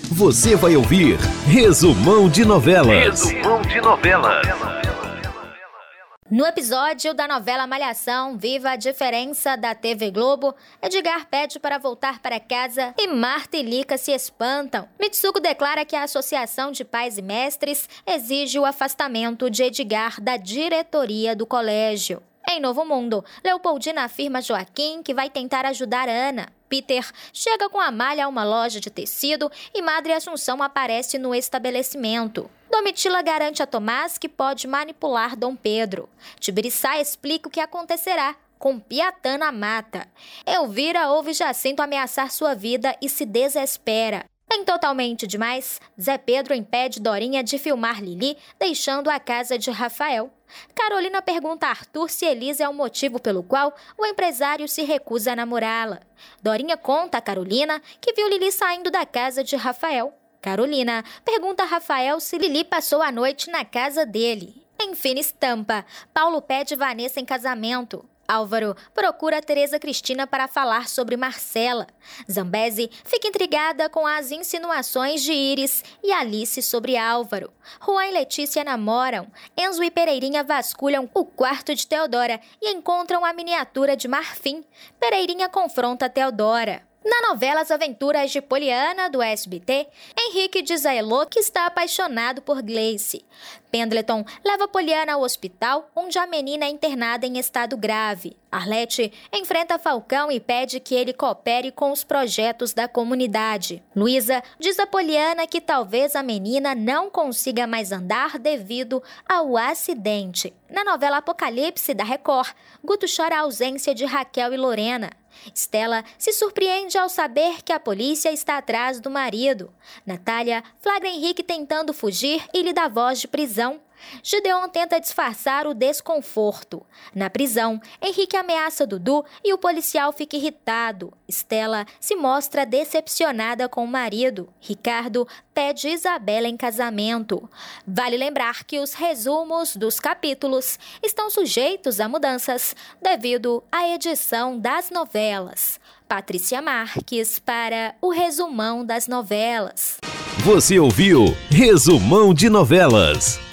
Você vai ouvir Resumão de Novelas. Resumão de Novelas. No episódio da novela Malhação, Viva a Diferença da TV Globo, Edgar pede para voltar para casa e Marta e Lica se espantam. Mitsuko declara que a Associação de Pais e Mestres exige o afastamento de Edgar da diretoria do colégio. Em Novo Mundo, Leopoldina afirma a Joaquim que vai tentar ajudar Ana. Peter chega com Amália a uma loja de tecido e Madre Assunção aparece no estabelecimento. Domitila garante a Tomás que pode manipular Dom Pedro. Tibiriçá explica o que acontecerá com Piatã na mata. Elvira ouve Jacinto ameaçar sua vida e se desespera. Em Totalmente Demais, Zé Pedro impede Dorinha de filmar Lili, deixando a casa de Rafael. Carolina pergunta a Arthur se Elisa é o motivo pelo qual o empresário se recusa a namorá-la. Dorinha conta a Carolina que viu Lili saindo da casa de Rafael. Carolina pergunta a Rafael se Lili passou a noite na casa dele. Em Fina Estampa, Paulo pede Vanessa em casamento. Álvaro procura Tereza Cristina para falar sobre Marcela. Zambesi fica intrigada com as insinuações de Iris e Alice sobre Álvaro. Juan e Letícia namoram. Enzo e Pereirinha vasculham o quarto de Teodora e encontram a miniatura de marfim. Pereirinha confronta Teodora. Na novela As Aventuras de Poliana, do SBT, Henrique diz a Elô que está apaixonado por Gleice. Pendleton leva Poliana ao hospital, onde a menina é internada em estado grave. Arlete enfrenta Falcão e pede que ele coopere com os projetos da comunidade. Luísa diz a Poliana que talvez a menina não consiga mais andar devido ao acidente. Na novela Apocalipse, da Record, Guto chora a ausência de Raquel e Lorena. Stella se surpreende ao saber que a polícia está atrás do marido. Natália flagra Henrique tentando fugir e lhe dá voz de prisão. Gideon tenta disfarçar o desconforto. Na prisão, Henrique ameaça Dudu e o policial fica irritado. Stella se mostra decepcionada com o marido. Ricardo pede Isabela em casamento. Vale lembrar que os resumos dos capítulos estão sujeitos a mudanças devido à edição das novelas. Patrícia Marques para o Resumão das Novelas. Você ouviu Resumão de Novelas.